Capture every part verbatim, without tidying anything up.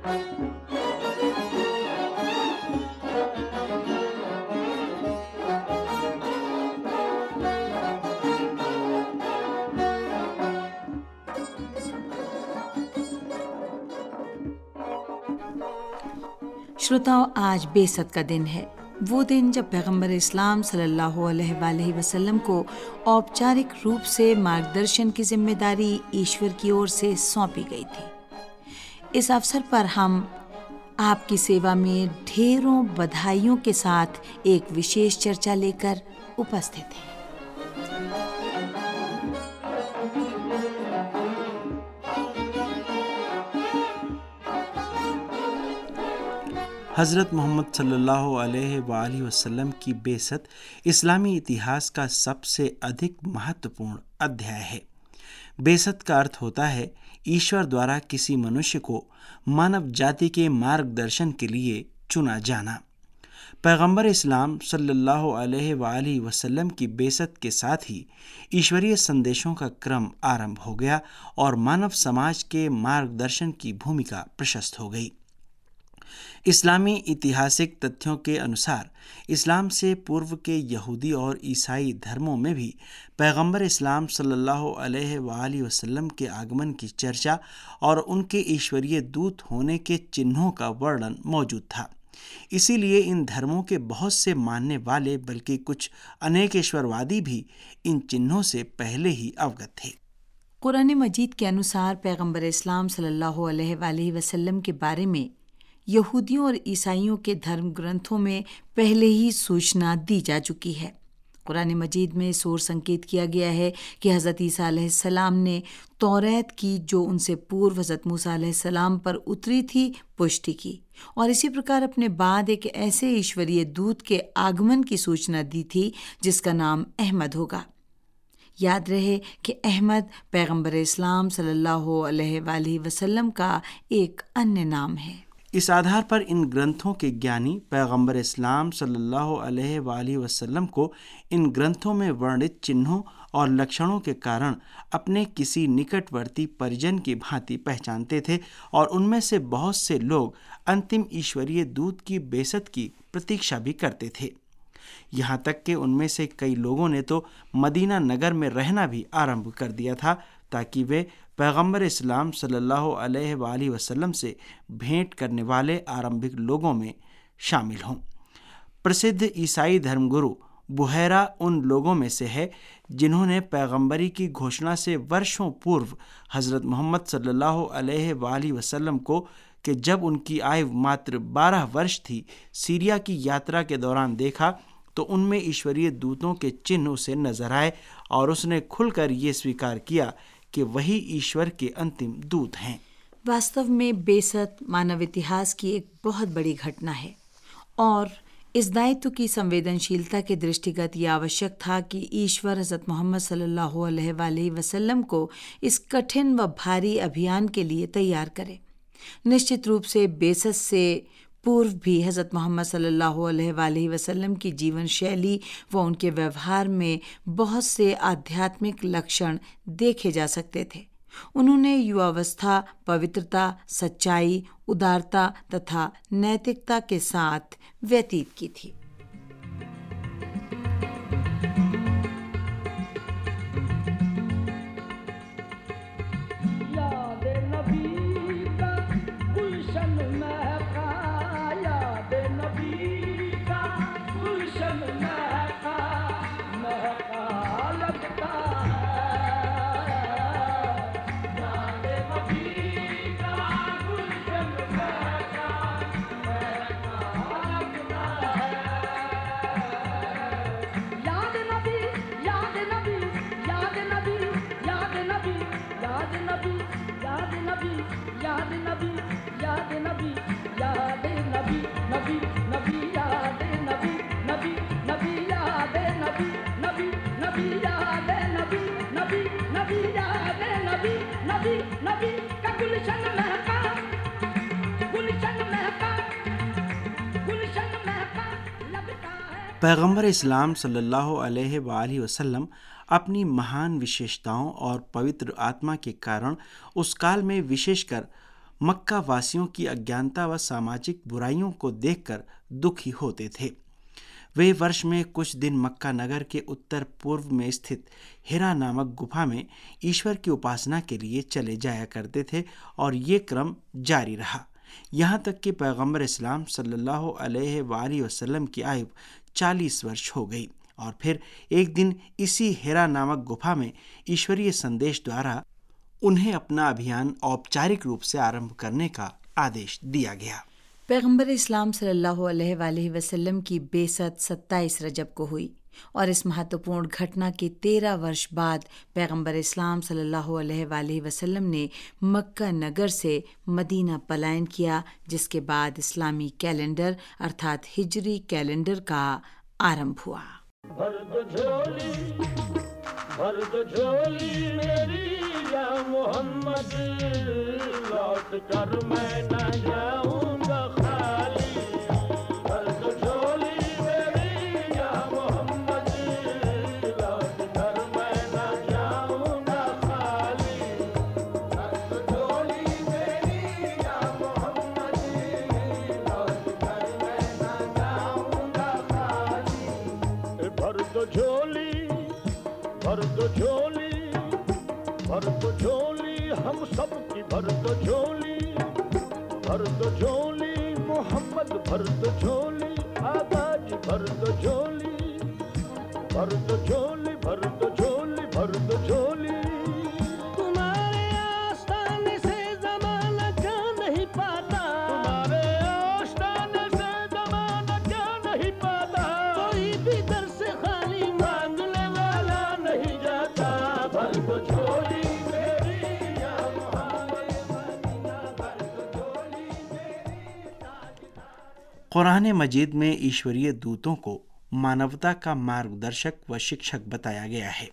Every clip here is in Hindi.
श्रोताओं, आज बेसत का दिन है। वो दिन जब पैगंबर इस्लाम सल्लल्लाहु अलैहि वसल्लम को औपचारिक रूप से मार्गदर्शन की जिम्मेदारी ईश्वर की ओर से सौंपी गई थी। इस अवसर पर हम आपकी सेवा में ढेरों बधाइयों के साथ एक विशेष चर्चा लेकर उपस्थित हैं। हज़रत मोहम्मद सल्लल्लाहु अलैहि वसल्लम की बेसत इस्लामी इतिहास का सबसे अधिक महत्वपूर्ण अध्याय है। बेसत का अर्थ होता है ईश्वर द्वारा किसी मनुष्य को मानव जाति के मार्गदर्शन के लिए चुना जाना। पैगंबर इस्लाम सल्लल्लाहु अलैहि वसल्लम की बेसत के साथ ही ईश्वरीय संदेशों का क्रम आरंभ हो गया और मानव समाज के मार्गदर्शन की भूमिका प्रशस्त हो गई। इस्लामी ऐतिहासिक तथ्यों के अनुसार इस्लाम से पूर्व के यहूदी और ईसाई धर्मों में भी पैगंबर इस्लाम सल्लल्लाहु अलैहि वसल्लम के आगमन की चर्चा और उनके ईश्वरीय दूत होने के चिन्हों का वर्णन मौजूद था। इसीलिए इन धर्मों के बहुत से मानने वाले बल्कि कुछ अनेकेश्वरवादी भी इन चिन्हों से पहले ही अवगत थे। कुरान मजीद के अनुसार पैगंबर इस्लाम सल्लल्लाहु अलैहि वसल्लम के बारे में यहूदियों और ईसाइयों के धर्म ग्रंथों में पहले ही सूचना दी जा चुकी है। कुरान मजीद में इस ओर संकेत किया गया है कि हज़रत ईसा अलैहिस्सलाम ने तौरात की जो उनसे पूर्व हज़रत मूसा अलैहिस्सलाम पर उतरी थी पुष्टि की और इसी प्रकार अपने बाद एक ऐसे ईश्वरीय दूत के आगमन की सूचना दी थी जिसका नाम अहमद होगा। याद रहे कि अहमद पैगंबर इस्लाम सल्लल्लाहु अलैहि वसल्लम का एक अन्य नाम है। इस आधार पर इन ग्रंथों के ज्ञानी पैगंबर इस्लाम सल्लल्लाहु अलैहि वसल्लम को इन ग्रंथों में वर्णित चिन्हों और लक्षणों के कारण अपने किसी निकटवर्ती परिजन की भांति पहचानते थे और उनमें से बहुत से लोग अंतिम ईश्वरीय दूत की बेसत की प्रतीक्षा भी करते थे। यहाँ तक कि उनमें से कई लोगों ने तो मदीना नगर में रहना भी आरंभ कर दिया था ताकि वे पैगंबर इस्लाम सल्लल्लाहु अलैहि वसल्लम से भेंट करने वाले आरंभिक लोगों में शामिल हों। प्रसिद्ध ईसाई धर्मगुरु बुहैरा उन लोगों में से है जिन्होंने पैगंबरी की घोषणा से वर्षों पूर्व हज़रत मोहम्मद सल्लल्लाहु अलैहि वसल्लम को कि जब उनकी आयु मात्र बारह वर्ष थी सीरिया की यात्रा के दौरान देखा तो उनमें ईश्वरीय दूतों के चिन्ह उसे नजर आए और उसने खुलकर ये स्वीकार किया कि वही ईश्वर के अंतिम दूत हैं। वास्तव में बेसत मानव इतिहास की एक बहुत बड़ी घटना है और इस दायित्व की संवेदनशीलता के दृष्टिगत ये आवश्यक था कि ईश्वर हज़रत मोहम्मद सल्लल्लाहु अलैहि वसल्लम को इस कठिन व भारी अभियान के लिए तैयार करे। निश्चित रूप से बेसत से पूर्व भी हज़रत मोहम्मद सल्लल्लाहु अलैहि वसल्लम की जीवन शैली व उनके व्यवहार में बहुत से आध्यात्मिक लक्षण देखे जा सकते थे। उन्होंने युवावस्था पवित्रता, सच्चाई, उदारता तथा नैतिकता के साथ व्यतीत की थी। पैगंबर इस्लाम सल्लल्लाहु अलैहि वसल्लम अपनी महान विशेषताओं और पवित्र आत्मा के कारण उस काल में विशेषकर मक्का वासियों की अज्ञानता व सामाजिक बुराइयों को देखकर दुखी होते थे। वे वर्ष में कुछ दिन मक्का नगर के उत्तर पूर्व में स्थित हिरा नामक गुफा में ईश्वर की उपासना के लिए चले जाया करते थे और ये क्रम जारी रहा, यहाँ तक कि पैगंबर इस्लाम सल्लल्लाहु अलैहि वसल्लम की आयु चालीस वर्ष हो गई और फिर एक दिन इसी हिरा नामक गुफा में ईश्वरीय संदेश द्वारा उन्हें अपना अभियान औपचारिक रूप से आरंभ करने का आदेश दिया गया। पैगंबर इस्लाम सल्लल्लाहु अलैहि वसल्लम की बेसत सत्ताईस रजब को हुई और इस महत्वपूर्ण घटना के तेरह वर्ष बाद पैगंबर इस्लाम सल्लल्लाहु अलैहि वसल्लम ने मक्का नगर से मदीना पलायन किया, जिसके बाद इस्लामी कैलेंडर अर्थात हिजरी कैलेंडर का आरंभ हुआ। भर दो झोली, भर दो झोली मेरी या मोहम्मद, लौट कर मैं न जाऊंगा खाली। भर दो झोली मेरी या मोहम्मद, लौट कर मैं न जाऊंगा खाली। भर दो झोली मेरी या मोहम्मद, लौट कर मैं न जाऊंगा खाली। भर दो झोली, भर दो झोली, भर दो झोली हम सब की, भर दो झोली, भर दो झोली मोहम्मद, भर दो झोली आबाज, भर दो झोली, भर दो झोली, भर दो झोली, भर दो झोली। तुम्हारे आस्थाने से जमाना क्या नहीं पाता, तुम्हारे आस्थाने से जमाना क्या नहीं पाता, कोई भी दर से खाली मांगने वाला नहीं जाता। भर दो झोली मेरी या मोहम्मद, मदीना भर दो झोली मेरी ताजदार। कुरान मजीद में ईश्वरीय दूतों को मानवता का मार्गदर्शक व शिक्षक बताया गया है।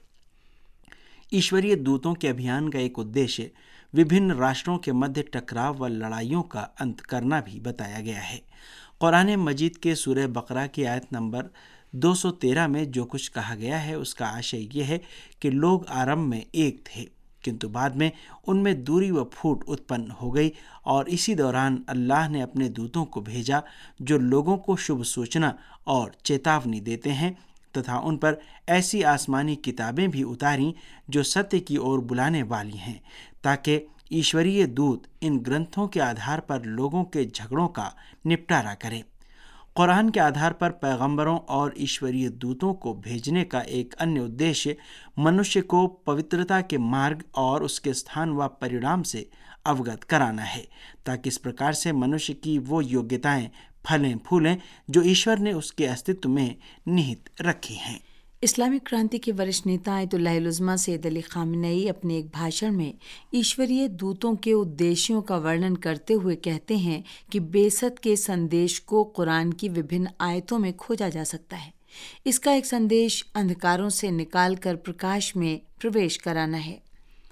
ईश्वरीय दूतों के अभियान का एक उद्देश्य विभिन्न राष्ट्रों के मध्य टकराव व लड़ाइयों का अंत करना भी बताया गया है। कुरान मजीद के सूरह बकरा की आयत नंबर दो सौ तेरह में जो कुछ कहा गया है उसका आशय यह है कि लोग आरंभ में एक थे, किंतु बाद में उनमें दूरी व फूट उत्पन्न हो गई और इसी दौरान अल्लाह ने अपने दूतों को भेजा जो लोगों को शुभ सूचना और चेतावनी देते हैं तथा उन पर ऐसी आसमानी किताबें भी उतारी जो सत्य की ओर बुलाने वाली हैं, ताकि ईश्वरीय दूत इन ग्रंथों के आधार पर लोगों के झगड़ों का निपटारा करें। कुरान के आधार पर पैगंबरों और ईश्वरीय दूतों को भेजने का एक अन्य उद्देश्य मनुष्य को पवित्रता के मार्ग और उसके स्थान व परिणाम से अवगत कराना है, ताकि इस प्रकार से मनुष्य की वो योग्यताएं फलें फूलें जो ईश्वर ने उसके अस्तित्व में निहित रखी हैं। इस्लामिक क्रांति के वरिष्ठ नेता Ayatollah Uzma Sayyid Ali Khamenei अपने एक भाषण में ईश्वरीय दूतों के उद्देश्यों का वर्णन करते हुए कहते हैं कि बेसत के संदेश को कुरान की विभिन्न आयतों में खोजा जा सकता है। इसका एक संदेश अंधकारों से निकालकर प्रकाश में प्रवेश कराना है।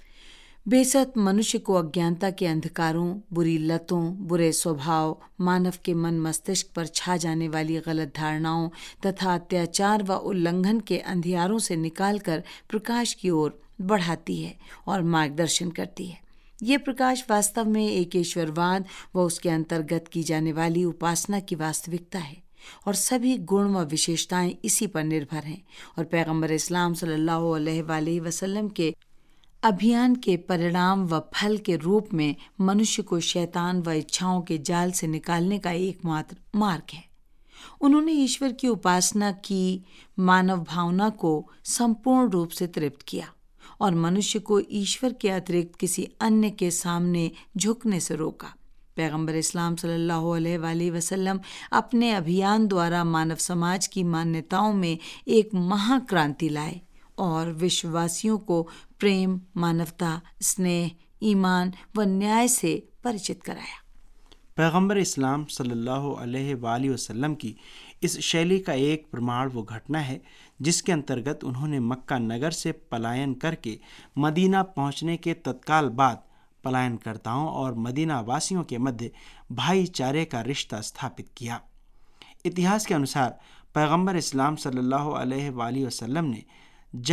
बेसत मनुष्य को अज्ञानता के अंधकारों, बुरी लतों, बुरे स्वभाव, मानव के मन मस्तिष्क पर छा जाने वाली गलत धारणाओं तथा अत्याचार व उल्लंघन के अंधियारों से निकालकर प्रकाश की ओर बढ़ाती है और मार्गदर्शन करती है। ये प्रकाश वास्तव में एक ईश्वरवाद व उसके अंतर्गत की जाने वाली उपासना की वास्तविकता है और सभी गुण व विशेषताएं इसी पर निर्भर हैं और पैगंबर इस्लाम सल्लल्लाहु अलैहि वसल्लम के अभियान के परिणाम व फल के रूप में मनुष्य को शैतान व इच्छाओं के जाल से निकालने का एकमात्र मार्ग है। उन्होंने ईश्वर की उपासना की, मानव भावना को संपूर्ण रूप से तृप्त किया और मनुष्य को ईश्वर के अतिरिक्त किसी अन्य के सामने झुकने से रोका। पैगंबर इस्लाम सल्लल्लाहु अलैहि वसल्लम अपने अभियान द्वारा मानव समाज की मान्यताओं में एक महाक्रांति लाए और विश्ववासियों को प्रेम, मानवता, स्नेह, ईमान व न्याय से परिचित कराया। पैगंबर इस्लाम सल्लल्लाहु अलैहि वसल्लम की इस शैली का एक प्रमाण वो घटना है जिसके अंतर्गत उन्होंने मक्का नगर से पलायन करके मदीना पहुंचने के तत्काल बाद पलायनकर्ताओं और मदीना वासियों के मध्य भाईचारे का रिश्ता स्थापित किया। इतिहास के अनुसार पैगंबर इस्लाम सल्लल्लाहु अलैहि वसल्लम ने जब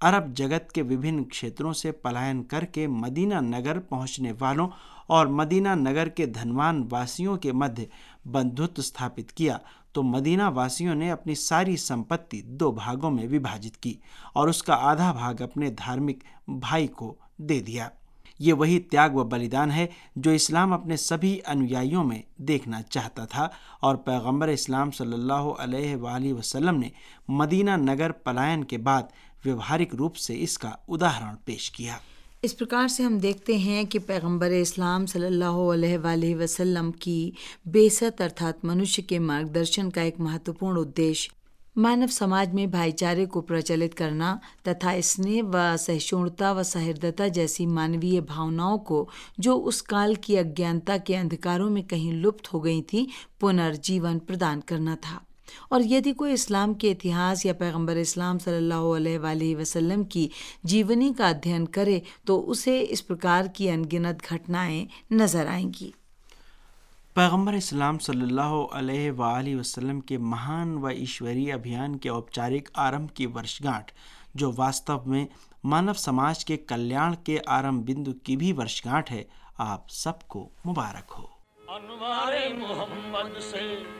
अरब जगत के विभिन्न क्षेत्रों से पलायन करके मदीना नगर पहुंचने वालों और मदीना नगर के धनवान वासियों के मध्य बंधुत्व स्थापित किया, तो मदीना वासियों ने अपनी सारी संपत्ति दो भागों में विभाजित की और उसका आधा भाग अपने धार्मिक भाई को दे दिया। ये वही त्याग व बलिदान है जो इस्लाम अपने सभी अनुयायियों में देखना चाहता था और पैगंबर इस्लाम सल्लल्लाहु अलैहि वसल्लम ने मदीना नगर पलायन के बाद व्यवहारिक रूप से इसका उदाहरण पेश किया। इस प्रकार से हम देखते हैं कि पैगंबर इस्लाम सल्लल्लाहु अलैहि वसल्लम की बेसत अर्थात मनुष्य के मार्गदर्शन का एक महत्वपूर्ण उद्देश्य मानव समाज में भाईचारे को प्रचलित करना तथा स्नेह व सहिष्णुता व सहृदयता जैसी मानवीय भावनाओं को जो उस काल की अज्ञानता के अंधकारों में कहीं लुप्त हो गई थी पुनर्जीवन प्रदान करना था। और यदि कोई इस्लाम के इतिहास या पैगंबर इस्लाम सल्लल्लाहु अलैहि वसल्लम की जीवनी का अध्ययन करे तो उसे इस प्रकार की अनगिनत घटनाएं नजर आएंगी। पैगंबर इस्लाम सल्लल्लाहु अलैहि वसल्लम के महान व ईश्वरीय अभियान के औपचारिक आरंभ की वर्षगांठ, जो वास्तव में मानव समाज के कल्याण के आरंभ बिंदु की भी वर्षगांठ है, आप सबको मुबारक हो। अनवारे मोहम्मद से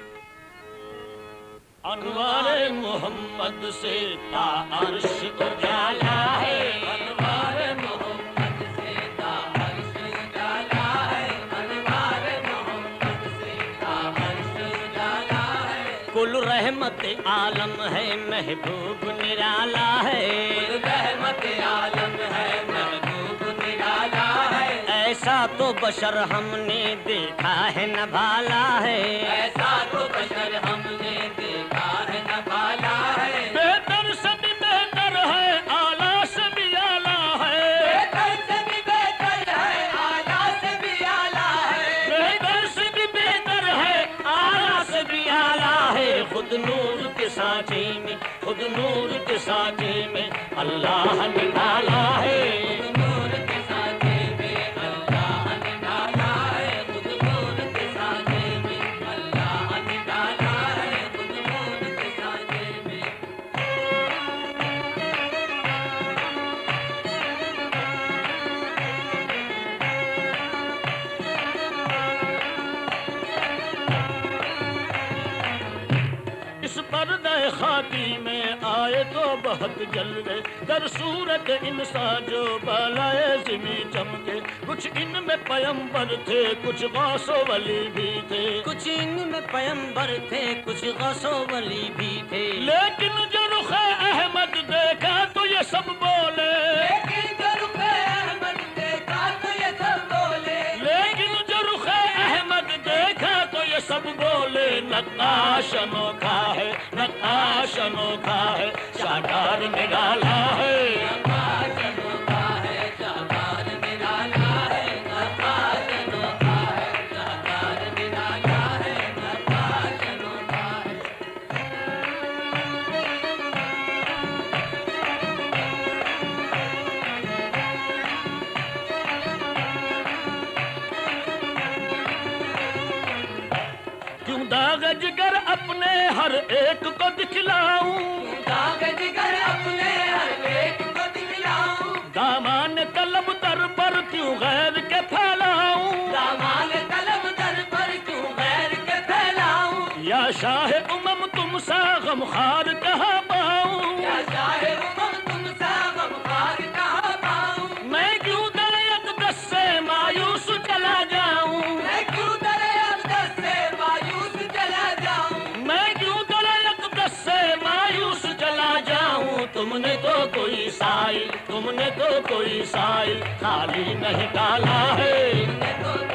अनवारे मोहम्मद से ताअर्श उजाला है, अनवारे मोहम्मद से ताअर्श उजाला है, अनवारे मोहम्मद से ताअर्श उजाला है। कुल रहमत आलम है, महबूब निराला है, कुल रहमत आलम है, महबूब निराला है। ऐसा तो बशर हमने देखा है न भाला है, ऐसा तो बशर हमने देखा है न भाला है। बेहतर से भी बेहतर है, आला से भी आला है, बेहतर से भी बेहतर है, आला से भी आला है, बेहतर से भी बेहतर है, आला से भी आला है। खुद नूर के सांचे में, खुद नूर के सांचे में अल्लाह ने डाला है, खाकी में आए तो बहुत जलवे, कर सूरत इंसान जो बालाए ज़मीं चमके। कुछ इनमें पैगंबर थे, कुछ गौसो वली भी थे, कुछ इनमें पैगंबर थे, कुछ गौसो वली भी थे। लेकिन जो रुखे अहमद देखा तो ये सब बोले, लेकिन जो रुखे अहमद देखा तो ये सब बोले, लेकिन जो रुखे अहमद देखा तो ये सब बोले। नक्काश अनोखा है, नक्काश अनोखा है, शादार निराला है, नक्काश अनोखा है, शादार निराला है, नक्काश अनोखा है, शादार निराला है, नक्काश अनोखा है। क्यों दाग जिगर अपने हर एक को दिखलाऊं, दाग जिगर अपने हर एक को दिखलाऊं। दामान तलब दर पर क्यों गैर के फैलाऊं, दामान तलब दर पर क्यों गैर के फैलाऊं। या शाह उमम तुम सा गमखार कहाँ पाऊं, या शाह उमम तुम सा गमखार कहाँ पाऊं। मैं क्यों दरियात दस से मायूस चला जाऊं, मैं क्यों दरियात दस से मायूस चला जाऊं, मैं क्यों दरियात दस से मायूस चला जाऊं। तुमने तो कोई साइल, तुमने तो कोई साइल खाली नहीं डाला है, तुमने तो